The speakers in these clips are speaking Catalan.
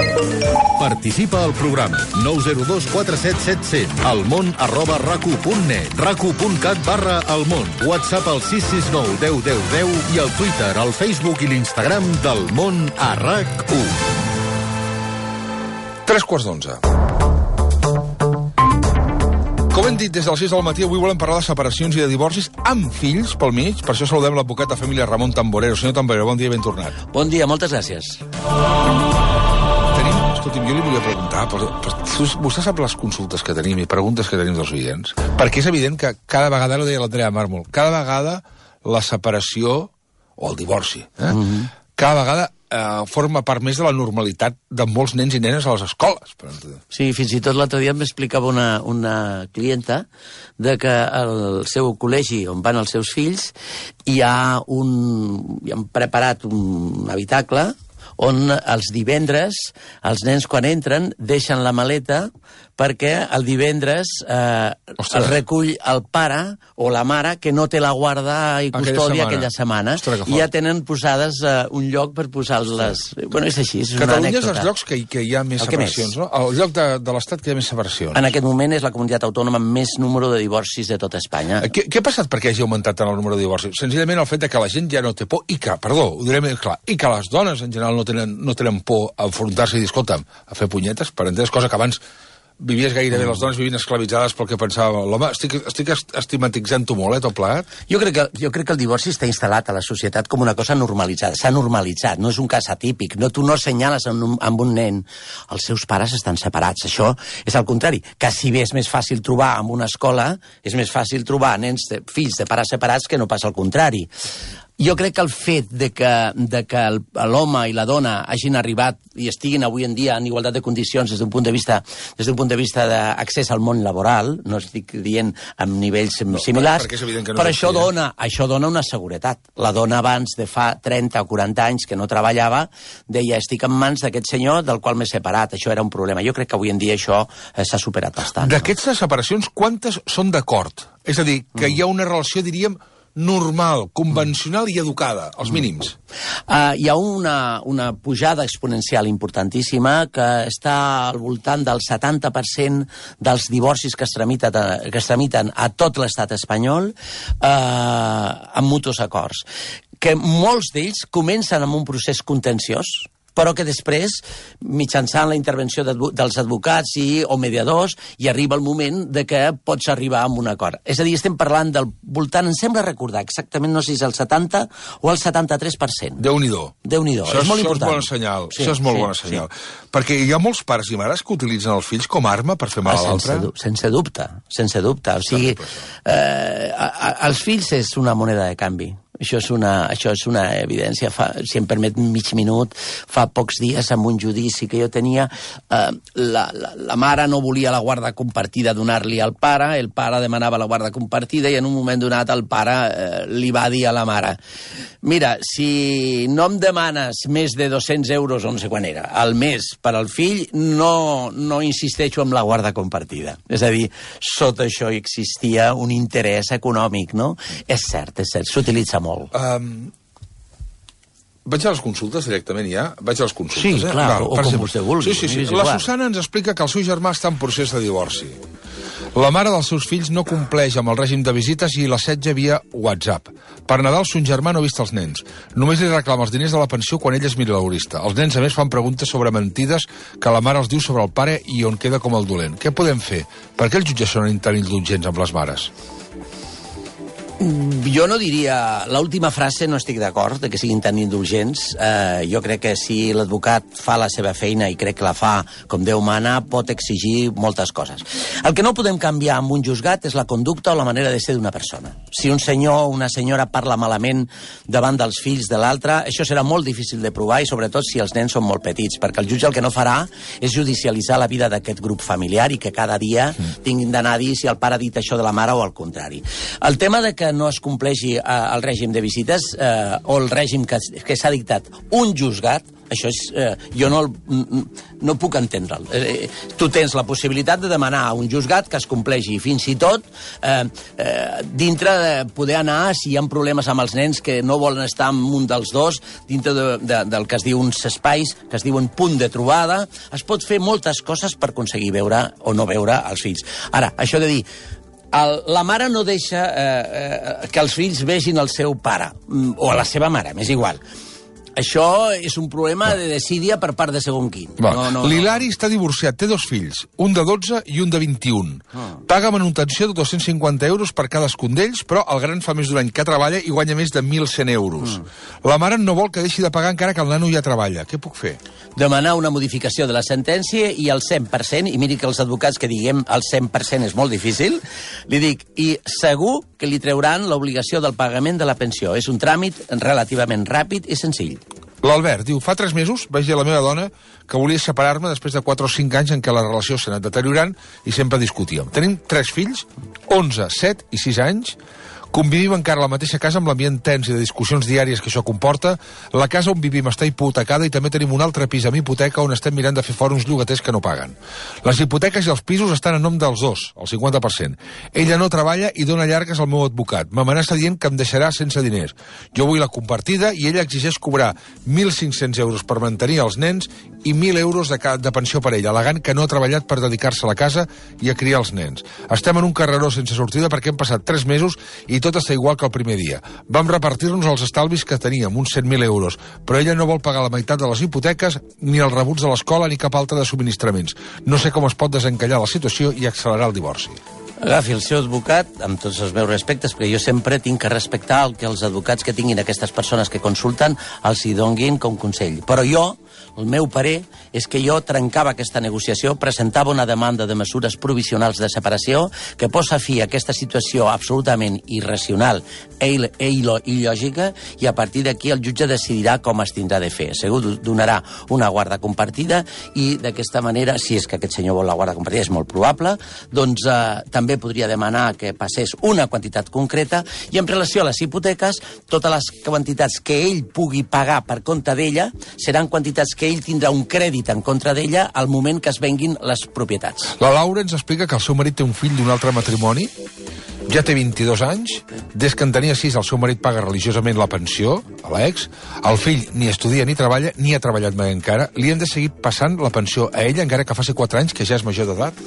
Participa al programa 902 47 700, almón@racu.net, racu.cat/almón, WhatsApp al 669 10 10 10 i al Twitter, al Facebook i l'Instagram del Món a RAC1. 3:15. Com hem dit des de les 6 del matí, avui volem parlar de separacions i de divorcis amb fills pel mig. Per això saludem l'advocat de família Ramon Tamborero. Senyor Tamborero, bon dia i ben tornat. Bon dia, moltes gràcies. Escolti'm, jo li volia preguntar, vostè sap les consultes que tenim i preguntes que tenim dels oients? Perquè és evident que cada vegada, ara ho deia l'Andrea Mármol, cada vegada la separació, o el divorci, cada vegada forma part més de la normalitat de molts nens i nenes a les escoles. Sí, fins i tot l'altre dia m'explicava una clienta de que al seu col·legi on van els seus fills hi han preparat un habitacle on els divendres els nens quan entren deixen la maleta perquè el divendres els recull el pare o la mare que no té la guarda i custòdia aquella setmana. I ja tenen posades un lloc per posar-les. Bueno, és així, és una anècdota. Catalunya és els llocs que hi ha més separacions, no? El lloc de l'Estat que hi ha més separacions. En aquest moment és la comunitat autònoma amb més número de divorcis de tota Espanya. Què ha passat perquè hagi augmentat tant el número de divorcis? Senzillament el fet que la gent ja no té por i que, perdó, ho diré més clar, i que les dones en general no tenen por a enfrontar-se i dir, escolta'm, a fer punyetes, per entendre, cosa que abans vivies gairebé, les dones vivien esclavitzades pel que pensava l'home. Estic estigmatitzant-ho molt, tot plegat? Jo crec que el divorci està instal·lat a la societat com una cosa normalitzada. S'ha normalitzat, no és un cas atípic. Tu no assenyales amb un nen. Els seus pares estan separats. Això és el contrari. Que si bé és més fàcil trobar en una escola, és més fàcil trobar fills de pares separats que no pas al contrari. Jo crec que el fet de que l'home i la dona hagin arribat i estiguin avui en dia en igualtat de condicions des d'un punt de vista d'accés al món laboral, no estic dient amb nivells similars, però això dona una seguretat. La dona abans de fa 30 o 40 anys que no treballava deia estic en mans d'aquest senyor del qual m'he separat, això era un problema. Jo crec que avui en dia això s'ha superat bastant. D'aquestes separacions, quantes són d'acord? És a dir, que hi ha una relació, diríem, normal, convencional i educada, els mínims. Hi ha una pujada exponencial importantíssima que està al voltant del 70% dels divorcis que es tramiten a tot l'estat espanyol amb mutus acords. Que molts d'ells comencen amb un procés contenciós, però que després, mitjançant la intervenció dels advocats o mediadors, hi arriba el moment de que pots arribar a un acord. És a dir, estem parlant del voltant, em sembla recordar exactament, no sé si és el 70 o el 73%. Déu-n'hi-do. Déu-n'hi-do, és molt important. Això és bon senyal, això és molt bon senyal. Perquè hi ha molts pares i mares que utilitzen els fills com a arma per fer mal a l'altre. Sense dubte, sense dubte. O sigui, els fills és una moneda de canvi. Això és una evidència. Si em permet mig minut, fa pocs dies amb un judici que jo tenia, la mare no volia la guarda compartida donar-li al pare, el pare demanava la guarda compartida i en un moment donat el pare li va dir a la mare mira, si no em demanes més de 200 euros, o no sé quan era, al mes per al fill, no insisteixo en la guarda compartida. És a dir, sota això existia un interès econòmic, no? És cert, s'utilitza molt. Vaig a les consultes directament ja? Vaig a les consultes, Sí, clar, o com vostè vulgui. Sí. La Susana ens explica que el seu germà està en procés de divorci. La mare dels seus fills no compleix amb el règim de visites i l'assetja via WhatsApp. Per Nadal, son germà no ha vist els nens. Només li reclama els diners de la pensió quan ell és mileurista. Els nens, a més, fan preguntes sobre mentides que la mare els diu sobre el pare i on queda com el dolent. Què podem fer? Per què els jutges són tan indulgents amb les mares? Jo no diria... L'última frase no estic d'acord, de que siguin tan indulgents. Jo crec que si l'advocat fa la seva feina, i crec que la fa com Déu mana, pot exigir moltes coses. El que no podem canviar amb un juzgat és la conducta o la manera de ser d'una persona. Si un senyor o una senyora parla malament davant dels fills de l'altre, això serà molt difícil de provar, i sobretot si els nens són molt petits, perquè el jutge el que no farà és judicialitzar la vida d'aquest grup familiar i que cada dia tinguin d'anar a dir si el pare ha dit això de la mare o al contrari. El tema de que no es compleixi el règim de visites o el règim que s'ha dictat un juzgat, Això és... jo no puc entendre'l. Tu tens la possibilitat de demanar a un juzgat que es compleixi, fins i tot dintre de poder anar, si hi ha problemes amb els nens que no volen estar amb un dels dos, dintre del que es diu uns espais, que es diuen punt de trobada, es pot fer moltes coses per aconseguir veure o no veure els fills. Ara, això de dir... La mare no deixa que els fills vegin el seu pare, o a la seva mare, m'és igual. Això és un problema de desídia per part de segon quin. L'Hilari està divorciat, té 2 fills, un de 12 i un de 21. Paga manutenció de 250 euros per cadascun d'ells, però el gran fa més d'un any que treballa i guanya més de 1.100 euros. La mare no vol que deixi de pagar encara que el nano ja treballa. Què puc fer? Demanar una modificació de la sentència i el 100%, i miri que els advocats que diguem el 100% és molt difícil, li dic, i segur que li trauran l'obligació del pagament de la pensió. És un tràmit relativament ràpid i senzill. L'Albert diu, fa 3 mesos vaig dir a la meva dona que volia separar-me després de 4 o 5 anys en què la relació s'ha anat deteriorant i sempre discutíem. Tenim 3 fills, 11, 7 i 6 anys, convivim encara a la mateixa casa amb l'ambient tens i de discussions diàries que això comporta. La casa on vivim està hipotecada i també tenim un altre pis amb hipoteca on estem mirant de fer fora uns llogaters que no paguen. Les hipoteques i els pisos estan a nom dels dos, el 50%. Ella no treballa i dona llargues al meu advocat. M'amenaça dient que em deixarà sense diners. Jo vull la compartida i ella exigeix cobrar 1.500 euros per mantenir els nens i 1.000 euros de pensió per ella, al·legant que no ha treballat per dedicar-se a la casa i a criar els nens. Estem en un carreró sense sortida perquè hem passat 3 mesos i tot està igual que el primer dia. Vam repartir-nos els estalvis que teníem, uns 100.000 euros, però ella no vol pagar la meitat de les hipoteques, ni els rebuts de l'escola, ni cap altre de subministraments. No sé com es pot desencallar la situació i accelerar el divorci. Agafi el seu advocat, amb tots els meus respectes, perquè jo sempre tinc que respectar el que els advocats que tinguin aquestes persones que consulten els hi donguin com consell. Però jo, el meu parer, és que jo trencava aquesta negociació, presentava una demanda de mesures provisionals de separació que posa fi a aquesta situació absolutament irracional i il·lògica, i a partir d'aquí el jutge decidirà com es tindrà de fer. Segur donarà una guarda compartida i d'aquesta manera, si és que aquest senyor vol la guarda compartida, és molt probable, doncs també podria demanar que passés una quantitat concreta i en relació a les hipoteques, totes les quantitats que ell pugui pagar per compte d'ella seran quantitats que ell tindrà un crèdit en contra d'ella al moment que es venguin les propietats. La Laura ens explica que el seu marit té un fill d'un altre matrimoni, ja té 22 anys, des que en tenia 6 el seu marit paga religiosament la pensió a l'ex, el fill ni estudia ni treballa, ni ha treballat mai encara, li hem de seguir passant la pensió a ella encara que faci 4 anys, que ja és major d'edat?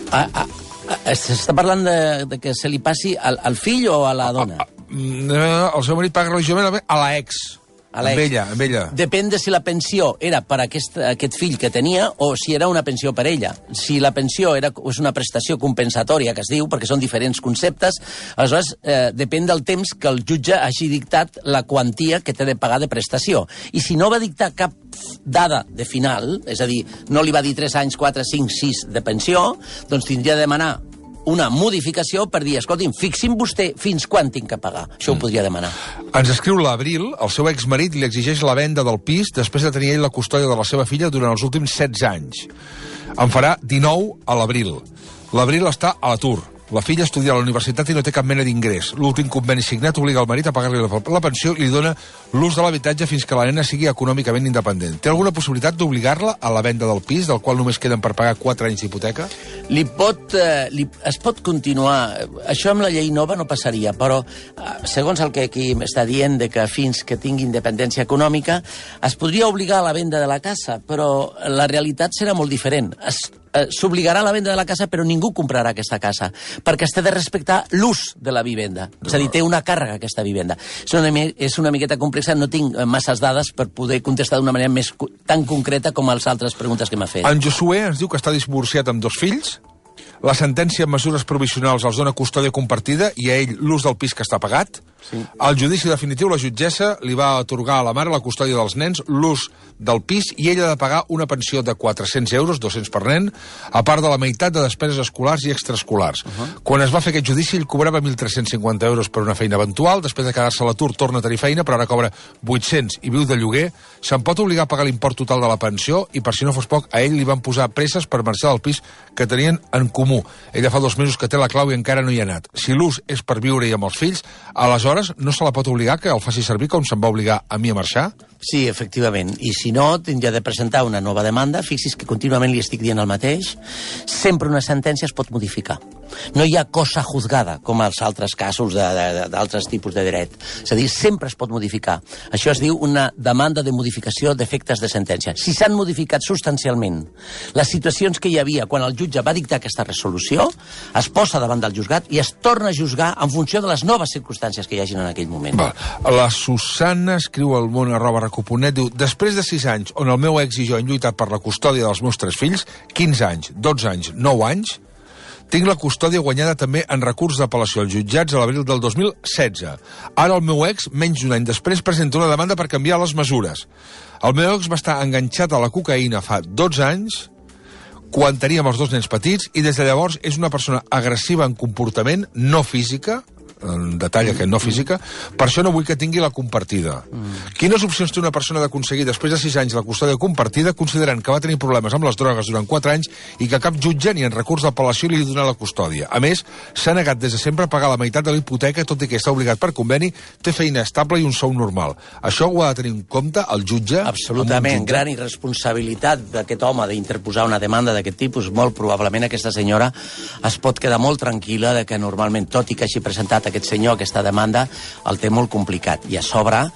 S'està parlant de que se li passi al fill o a la dona? El seu marit paga religiosament a l'ex. Amb ella. Depèn de si la pensió era per aquest fill que tenia o si era una pensió per ella. Si la pensió és una prestació compensatòria, que es diu, perquè són diferents conceptes, aleshores depèn del temps que el jutge hagi dictat la quantia que té de pagar de prestació. I si no va dictar cap dada de final, és a dir, no li va dir 3 anys, 4, 5, 6 de pensió, doncs tindria de demanar una modificació per dir, escolti'm, fixin vostè fins quan tinc que pagar. Això ho podria demanar. Ens escriu l'Abril, el seu exmarit li exigeix la venda del pis després de tenir ell la custòdia de la seva filla durant els últims 16 anys. En farà 19 a l'abril. L'abril està a l'atur. La filla estudia a la universitat i no té cap mena d'ingrés. L'últim conveni signat obliga el marit a pagar-li la pensió i li dona l'ús de l'habitatge fins que la nena sigui econòmicament independent. Té alguna possibilitat d'obligar-la a la venda del pis, del qual només queden per pagar 4 anys d'hipoteca? Es pot continuar. Això amb la llei nova no passaria, però segons el que aquí m'està dient de que fins que tingui independència econòmica es podria obligar a la venda de la casa, però la realitat serà molt diferent. S'obligarà a la venda de la casa, però ningú comprarà aquesta casa, perquè es té de respectar l'ús de la vivenda. És a dir, té una càrrega aquesta vivenda. És una miqueta complexa, no tinc masses dades per poder contestar d'una manera tan concreta com les altres preguntes que m'ha fet. En Josué ens diu que està divorciat amb 2 fills, la sentència amb mesures provisionals els dona custòdia compartida i a ell l'ús del pis que està pagat. Sí. Al judici definitiu, la jutgessa li va atorgar a la mare la custòdia dels nens, l'ús del pis, i ella ha de pagar una pensió de 400 euros, 200 per nen, a part de la meitat de despeses escolars i extraescolars. Quan es va fer aquest judici, ell cobrava 1.350 euros per una feina eventual, després de quedar-se a l'atur torna a tenir feina, però ara cobra 800 i viu de lloguer. Se'n pot obligar a pagar l'import total de la pensió i, per si no fos poc, a ell li van posar presses per marxar del pis que tenien en comú. Ella fa 2 mesos que té la clau i encara no hi ha anat. Si l'ús és per viure-hi amb els fills, aleshores aleshores no se la pot obligar que el faci servir com se'm va obligar a mi a marxar? Sí, efectivament. I si no, tindria de presentar una nova demanda. Fixi's que contínuament li estic dient el mateix. Sempre una sentència es pot modificar. No hi ha cosa juzgada, com als altres casos d'altres tipus de dret. És a dir, sempre es pot modificar. Això es diu una demanda de modificació d'efectes de sentència. Si s'han modificat substancialment les situacions que hi havia quan el jutge va dictar aquesta resolució, es posa davant del juzgat i es torna a juzgar en funció de les noves circumstàncies que hi hagin en aquell moment. La Susana escriu al món@racu.net, diu: després de 6 anys on el meu ex i jo hem lluitat per la custòdia dels meus 3 fills, 15 anys, 12 anys, 9 anys, tinc la custòdia guanyada també en recurs d'apel·lació als jutjats a l'abril del 2016. Ara el meu ex, menys d'un any després, presenta una demanda per canviar les mesures. El meu ex va estar enganxat a la cocaïna fa 12 anys, quan teníem els 2 nens petits, i des de llavors és una persona agressiva en comportament, no física, en detall aquest, no física, per això no vull que tingui la compartida. Quines opcions té una persona d'aconseguir després de 6 anys la custòdia compartida, considerant que va tenir problemes amb les drogues durant 4 anys i que cap jutge ni en recurs d'apel·lació li dona la custòdia? A més, s'ha negat des de sempre a pagar la meitat de la hipoteca, tot i que està obligat per conveni, té feina estable i un sou normal. Això ho ha de tenir en compte el jutge? Absolutament, gran irresponsabilitat d'aquest home d'interposar una demanda d'aquest tipus. Molt probablement aquesta senyora es pot quedar molt tranquil·la de que normalment, tot i que hagi presentat aquest senyor aquesta demanda, el té molt complicat. I a sobre,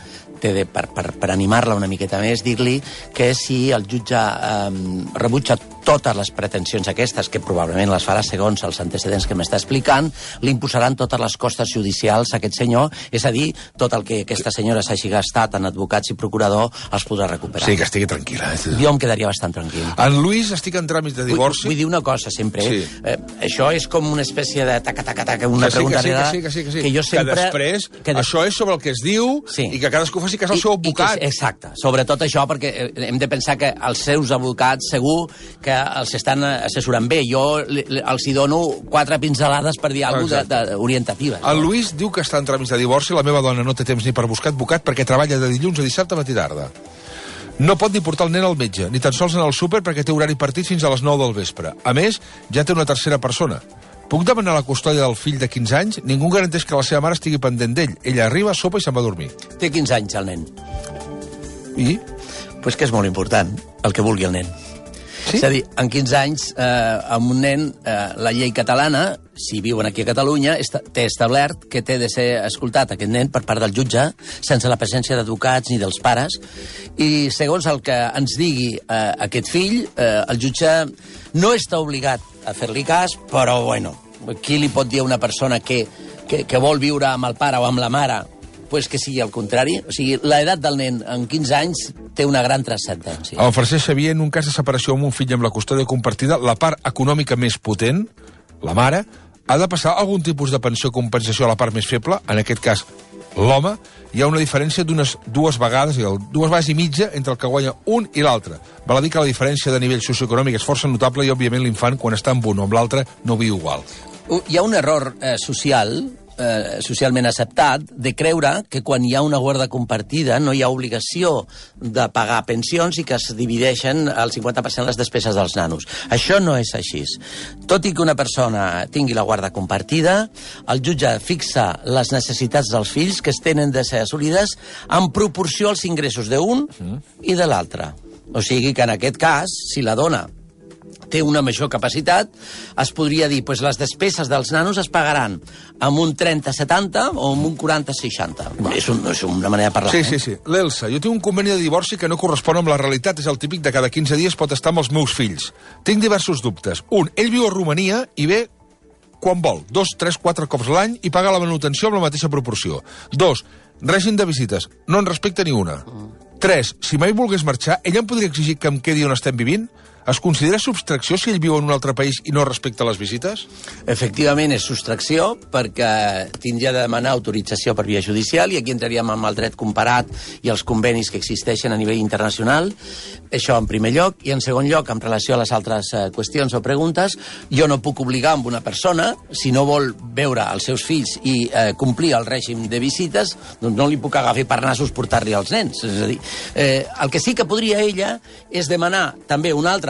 per animar-la una miqueta més, dir-li que si el jutge rebutja totes les pretensions aquestes, que probablement les farà segons els antecedents que m'està explicant, li imposaran totes les costes judicials a aquest senyor, és a dir, tot el que aquesta senyora s'hagi gastat en advocats i procurador els podrà recuperar. Sí, que estigui tranquil·la. Jo em quedaria bastant tranquil. En Lluís, estic en tràmit de divorci. Vull dir una cosa, sempre. Sí. Això és com una espècie de taca-taca-taca, una pregunta que jo sempre... Que després, això és sobre el que es diu, i que cadascú faci cas al seu advocat. Exacte. Sobretot això, perquè hem de pensar que els seus advocats segur que els estan assessorant bé. Jo els hi dono 4 pinzelades per dir alguna cosa orientativa. El Lluís diu que està en tràmits de divorci, la meva dona no té temps ni per buscar advocat perquè treballa de dilluns a dissabte matí tarda. No pot ni portar el nen al metge, ni tan sols anar al súper perquè té horari partit fins a les 9 del vespre. A més, ja té una tercera persona. Puc demanar la custòdia del fill de 15 anys? Ningú garanteix que la seva mare estigui pendent d'ell. Ella arriba, sopa i se'n va a dormir. Té 15 anys, el nen. I? Pues que és molt important, el que vulgui el nen. Sí? És a dir, en 15 anys, amb un nen, la llei catalana, si viuen aquí a Catalunya, té establert que té de ser escoltat aquest nen per part del jutge, sense la presència d'advocats ni dels pares, i segons el que ens digui aquest fill, el jutge no està obligat a fer-li cas, però, bueno, qui li pot dir a una persona que vol viure amb el pare o amb la mare pues que sigui el contrari? O sigui, l'edat del nen en 15 anys té una gran transcendència. El Francesc Xavier, en un cas de separació amb un fill amb la custòdia compartida, la part econòmica més potent, la mare, ha de passar algun tipus de pensió o compensació a la part més feble, en aquest cas l'home. Hi ha una diferència d'unes 2 vegades i mitja entre el que guanya un i l'altre. Val a dir que la diferència de nivell socioeconòmic és força notable i, òbviament, l'infant, quan està amb un o amb l'altre, no viu igual. Hi ha un error socialment acceptat de creure que quan hi ha una guarda compartida no hi ha obligació de pagar pensions i que es divideixen al 50% les despeses dels nanos. Això no és així. Tot i que una persona tingui la guarda compartida, el jutge fixa les necessitats dels fills que es tenen de ser assolides en proporció als ingressos d'un i de l'altre. O sigui que en aquest cas, si la dona té una major capacitat, es podria dir que les despeses dels nanos es pagaran amb un 30-70 o amb un 40-60. És una manera de parlar. Sí. L'Elsa, jo tinc un conveni de divorci que no correspon amb la realitat. És el típic de cada 15 dies pot estar amb els meus fills. Tinc diversos dubtes. Un, ell viu a Romania i ve quan vol. 2, 3, 4 cops l'any i paga la manutenció amb la mateixa proporció. 2, règim de visites. No en respecta ni una. 3, si mai volgués marxar, ell em podria exigir que em quedi on estem vivint? Es considera subtracció si ell viu en un altre país i no respecta les visites? Efectivament, és subtracció perquè tindria de demanar autorització per via judicial i aquí entraríem amb el dret comparat i els convenis que existeixen a nivell internacional. Això en primer lloc. I en segon lloc, en relació a les altres qüestions o preguntes, jo no puc obligar amb una persona, si no vol veure els seus fills i complir el règim de visites, doncs no li puc agafar per nassos portar-li als nens. És a dir, el que sí que podria ella és demanar també una altra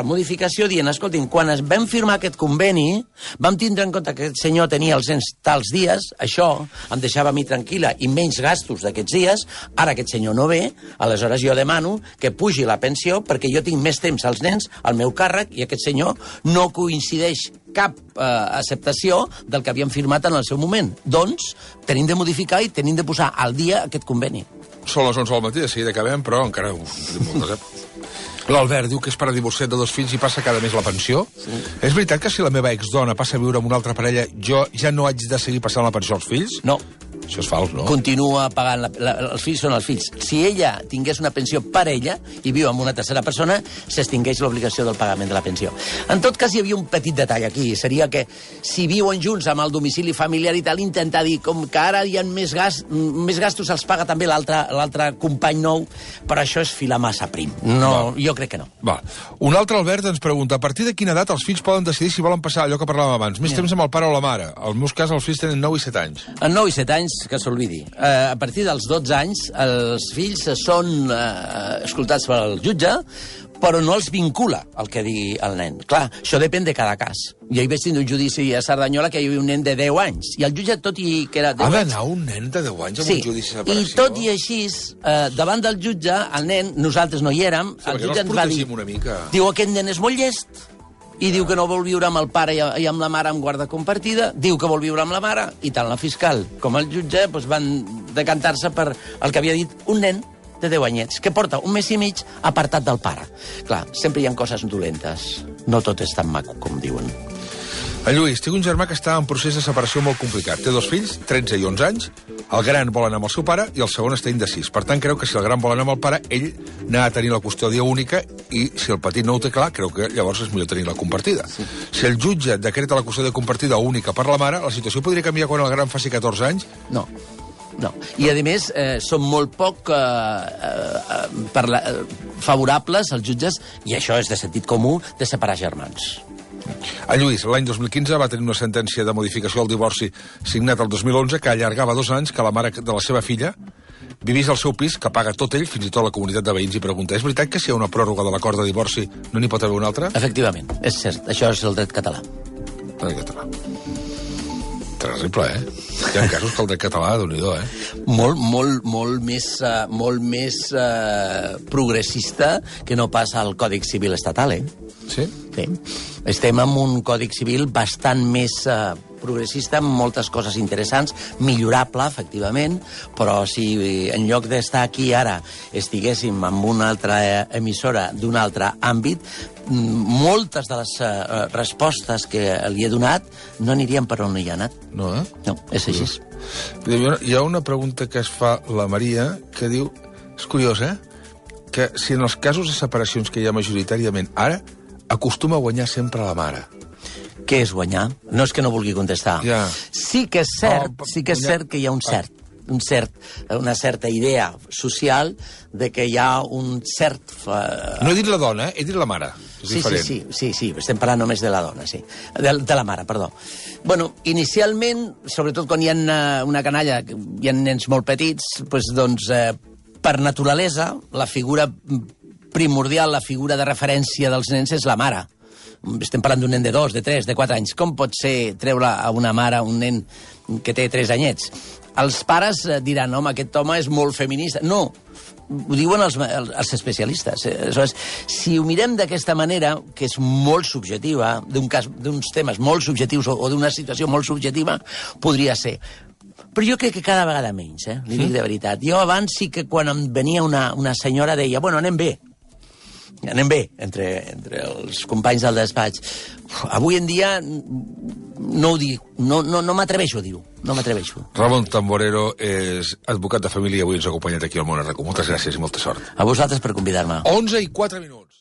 modificació dient, escoltin, quan vam firmar aquest conveni, vam tindre en compte que aquest senyor tenia els nens tals dies, això em deixava a mi tranquil·la i menys gastos d'aquests dies, ara aquest senyor no ve, aleshores jo demano que pugi la pensió perquè jo tinc més temps als nens al meu càrrec i aquest senyor no coincideix cap acceptació del que havíem firmat en el seu moment. Doncs tenim de modificar i tenim de posar al dia aquest conveni. Són les 11 del matí, de seguida acabem, però encara moltes, L'Albert diu que és pare divorciat de 2 fills i passa cada mes la pensió. Sí. És veritat que si la meva exdona passa a viure amb una altra parella, jo ja no haig de seguir passant la pensió als fills? No. Això és fals, no? Continua pagant... els fills són els fills. Si ella tingués una pensió per ella i viu amb una tercera persona, s'extingueix l'obligació del pagament de la pensió. En tot cas, hi havia un petit detall aquí. Seria que si viuen junts amb el domicili familiar i tal, intentar dir, com que ara hi ha més gastos, els paga també l'altre company nou, però això és filar massa prim. No, jo crec que no. Va. Un altre Albert ens pregunta, a partir de quina edat els fills poden decidir si volen passar allò que parlàvem abans, més temps amb el pare o la mare? Al meu cas, els fills tenen 9 i 7 anys. En 9 i 7 anys, que s'oblidi. A partir dels 12 anys, els fills són escoltats pel jutge, però no els vincula el que digui el nen. Clar, això depèn de cada cas. Jo hi vaig tenir un judici a Cerdanyola que hi havia un nen de 10 anys, i el jutge, tot i que era 10 anys... Ha d'anar un nen de 10 anys amb un judici de separació? I tot i així, davant del jutge, el nen, nosaltres no hi érem, el jutge ens va dir... una mica. Diu, aquest nen és molt llest, i diu que no vol viure amb el pare i amb la mare amb guarda compartida, diu que vol viure amb la mare, i tant la fiscal com el jutge van decantar-se per el que havia dit un nen de 10 anyets, que porta un mes i mig apartat del pare. Clar, sempre hi ha coses dolentes. No tot és tan maco, com diuen. En Lluís, tinc un germà que està en procés de separació molt complicat. Té 2 fills, 13 i 11 anys, el gran vol anar amb el seu pare i el segon està indecís. Per tant, creu que si el gran vol anar amb el pare, ell n'ha de tenir la custòdia única i si el petit no ho té clar, creu que llavors és millor tenir la compartida. Sí. Si el jutge decreta la custòdia compartida única per la mare, la situació podria canviar quan el gran faci 14 anys? No. I, a més, són molt poc favorables als jutges, i això és de sentit comú, de separar germans. En Lluís, l'any 2015 va tenir una sentència de modificació al divorci signat el 2011 que allargava 2 anys que la mare de la seva filla vivís al seu pis, que paga tot ell, fins i tot la comunitat de veïns, i pregunta, és veritat que si hi ha una pròrroga de l'acord de divorci no n'hi pot haver una altra? Efectivament, és cert. Això és el dret català. El dret català. Terrible, Hi ha casos que el dret català, Déu-n'hi-do, Molt més progressista que no passa al Còdic Civil estatal, Sí? Sí. Estem en un Còdic Civil bastant més progressista, amb moltes coses interessants, millorable, efectivament, però si en lloc d'estar aquí ara estiguéssim en una altra emissora d'un altre àmbit, moltes de les respostes que li he donat no anirien per on hi ha anat. No, No, és així. Hi ha una pregunta que es fa la Maria que diu, és curiós, que si en els casos de separacions que hi ha majoritàriament ara, acostuma a guanyar sempre la mare. Què és guanyar? No és que no vulgui contestar. Ja. Sí que és cert que hi ha una certa idea social de que hi ha un cert... No he dit la dona, he dit la mare. És diferent. Sí, estem parlant només de la dona, sí. De la mare, perdó. Bueno, inicialment, sobretot quan hi ha una canalla, hi ha nens molt petits, doncs, per naturalesa, la figura primordial, la figura de referència dels nens és la mare. Estem parlant d'un nen de 2, de 3, de 4 anys. Com pot ser treure a una mare un nen que té 3 anyets? Els pares diran, home, aquest home és molt feminista. No, ho diuen els especialistes. Aleshores, si ho mirem d'aquesta manera, que és molt subjetiva, d'uns temes molt subjectius o d'una situació molt subjetiva, podria ser. Però jo crec que cada vegada menys, li dic de veritat. Jo abans sí que quan em venia una senyora deia, bueno, anem bé, entre els companys del despatx. Avui en dia no ho dic, no m'atreveixo a dir-ho, no m'atreveixo. Ramon Tamborero és advocat de família i avui ens ha acompanyat aquí al Món a RAC1. Moltes gràcies i molta sort. A vosaltres per convidar-me. 11:04.